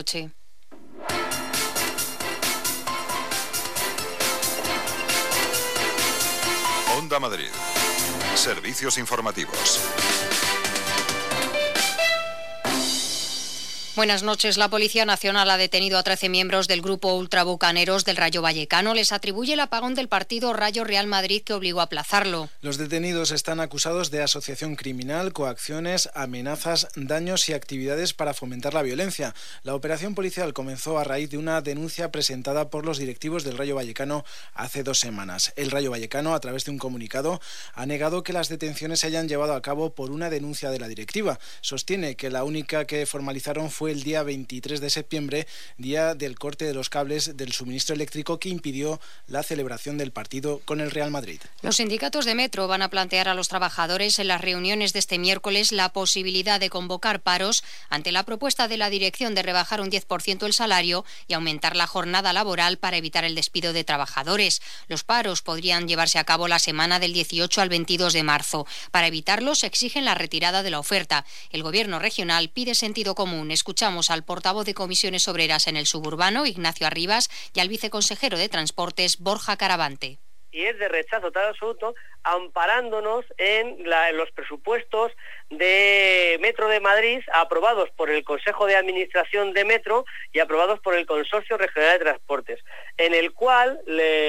noche. Onda Madrid. Servicios informativos. Buenas noches. La Policía Nacional ha detenido a 13 miembros del grupo ultrabucaneros del Rayo Vallecano. Les atribuye el apagón del partido Rayo Real Madrid que obligó a aplazarlo. Los detenidos están acusados de asociación criminal, coacciones, amenazas, daños y actividades para fomentar la violencia. La operación policial comenzó a raíz de una denuncia presentada por los directivos del Rayo Vallecano hace 2 semanas. El Rayo Vallecano, a través de un comunicado, ha negado que las detenciones se hayan llevado a cabo por una denuncia de la directiva. Sostiene que la única que formalizaron fue el día 23 de septiembre, día del corte de los cables del suministro eléctrico que impidió la celebración del partido con el Real Madrid. Los sindicatos de Metro van a plantear a los trabajadores en las reuniones de este miércoles la posibilidad de convocar paros ante la propuesta de la dirección de rebajar un 10% el salario y aumentar la jornada laboral para evitar el despido de trabajadores. Los paros podrían llevarse a cabo la semana del 18 al 22 de marzo. Para evitarlos, exigen la retirada de la oferta. El Gobierno regional pide sentido común. Escuchamos al portavoz de Comisiones Obreras en el suburbano, Ignacio Arribas, y al viceconsejero de Transportes, Borja Caravante. Y es de rechazo total absoluto, amparándonos en los presupuestos de Metro de Madrid, aprobados por el Consejo de Administración de Metro y aprobados por el Consorcio Regional de Transportes, en el cual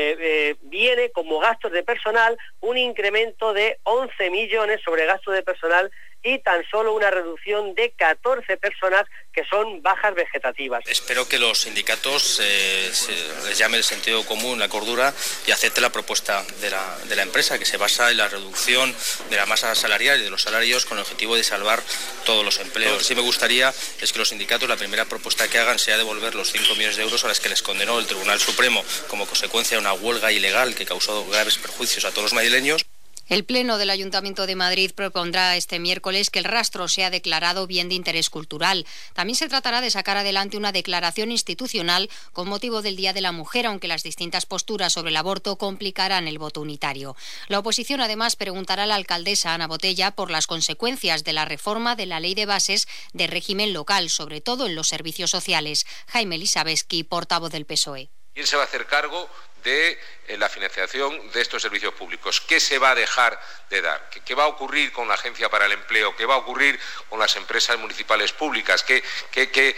viene como gastos de personal un incremento de 11 millones sobre gasto de personal y tan solo una reducción de 14 personas que son bajas vegetativas. Espero que los sindicatos les llame el sentido común, la cordura y acepte la propuesta de la empresa, que se basa en la reducción de la masa salarial y de los salarios con el objetivo de salvar todos los empleos. Lo que sí me gustaría es que los sindicatos, la primera propuesta que hagan sea devolver los 5 millones de euros a las que les condenó el Tribunal Supremo como consecuencia de una huelga ilegal que causó graves perjuicios a todos los madrileños. El Pleno del Ayuntamiento de Madrid propondrá este miércoles que el rastro sea declarado bien de interés cultural. También se tratará de sacar adelante una declaración institucional con motivo del Día de la Mujer, aunque las distintas posturas sobre el aborto complicarán el voto unitario. La oposición, además, preguntará a la alcaldesa Ana Botella por las consecuencias de la reforma de la Ley de Bases de régimen local, sobre todo en los servicios sociales. Jaime Elisabetsky, portavoz del PSOE. ¿Quién se va a hacer cargo de la financiación de estos servicios públicos? ¿Qué se va a dejar de dar? ¿Qué va a ocurrir con la Agencia para el Empleo? ¿Qué va a ocurrir con las empresas municipales públicas? ¿Qué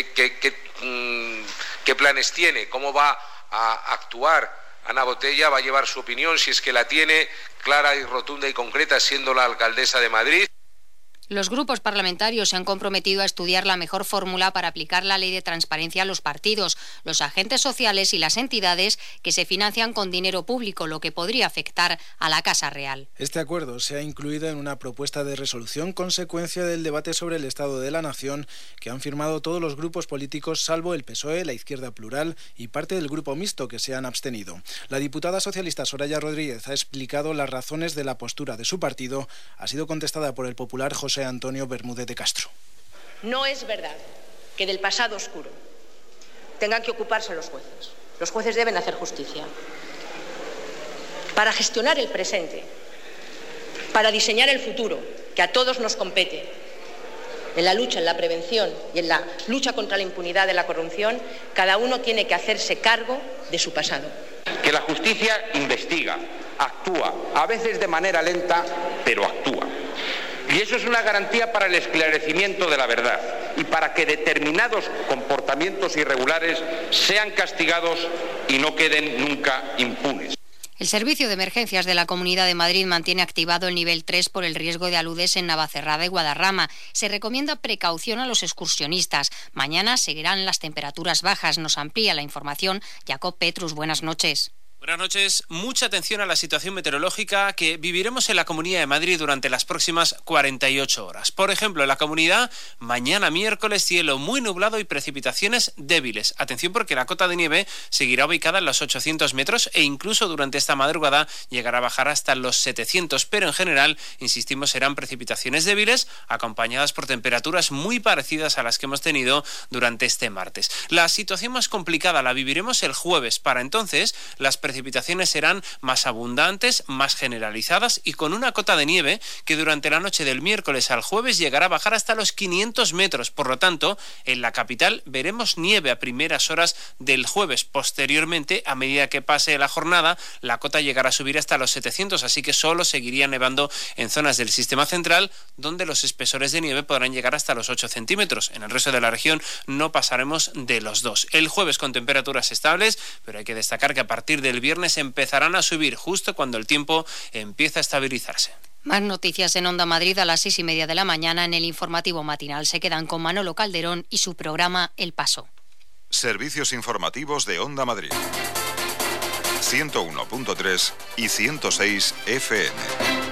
planes tiene? ¿Cómo va a actuar Ana Botella? ¿Va a llevar su opinión, si es que la tiene, clara y rotunda y concreta, siendo la alcaldesa de Madrid? Los grupos parlamentarios se han comprometido a estudiar la mejor fórmula para aplicar la ley de transparencia a los partidos, los agentes sociales y las entidades que se financian con dinero público, lo que podría afectar a la Casa Real. Este acuerdo se ha incluido en una propuesta de resolución consecuencia del debate sobre el Estado de la Nación que han firmado todos los grupos políticos salvo el PSOE, la Izquierda Plural y parte del Grupo Mixto, que se han abstenido. La diputada socialista Soraya Rodríguez ha explicado las razones de la postura de su partido. Ha sido contestada por el popular José Antonio Bermúdez de Castro. No es verdad que del pasado oscuro tengan que ocuparse los jueces. Los jueces deben hacer justicia. Para gestionar el presente, para diseñar el futuro, que a todos nos compete, en la lucha, en la prevención y en la lucha contra la impunidad de la corrupción, cada uno tiene que hacerse cargo de su pasado. Que la justicia investiga, actúa, a veces de manera lenta, pero actúa. Y eso es una garantía para el esclarecimiento de la verdad y para que determinados comportamientos irregulares sean castigados y no queden nunca impunes. El Servicio de Emergencias de la Comunidad de Madrid mantiene activado el nivel 3 por el riesgo de aludes en Navacerrada y Guadarrama. Se recomienda precaución a los excursionistas. Mañana seguirán las temperaturas bajas. Nos amplía la información Jacob Petrus. Buenas noches. Buenas noches. Mucha atención a la situación meteorológica que viviremos en la Comunidad de Madrid durante las próximas 48 horas. Por ejemplo, en la Comunidad, mañana miércoles, cielo muy nublado y precipitaciones débiles. Atención porque la cota de nieve seguirá ubicada en los 800 metros e incluso durante esta madrugada llegará a bajar hasta los 700, pero en general, insistimos, serán precipitaciones débiles acompañadas por temperaturas muy parecidas a las que hemos tenido durante este martes. La situación más complicada la viviremos el jueves. Para entonces, las precipitaciones precipitaciones serán más abundantes, más generalizadas y con una cota de nieve que durante la noche del miércoles al jueves llegará a bajar hasta los 500 metros. Por lo tanto, en la capital veremos nieve a primeras horas del jueves. Posteriormente, a medida que pase la jornada, la cota llegará a subir hasta los 700, así que solo seguiría nevando en zonas del sistema central, donde los espesores de nieve podrán llegar hasta los 8 centímetros. En el resto de la región no pasaremos de los 2. El jueves con temperaturas estables, pero hay que destacar que a partir del viernes empezarán a subir justo cuando el tiempo empieza a estabilizarse. Más noticias en Onda Madrid a las 6:30 de la mañana en el informativo matinal. Se quedan con Manolo Calderón y su programa El Paso. Servicios informativos de Onda Madrid. 101.3 y 106 FM.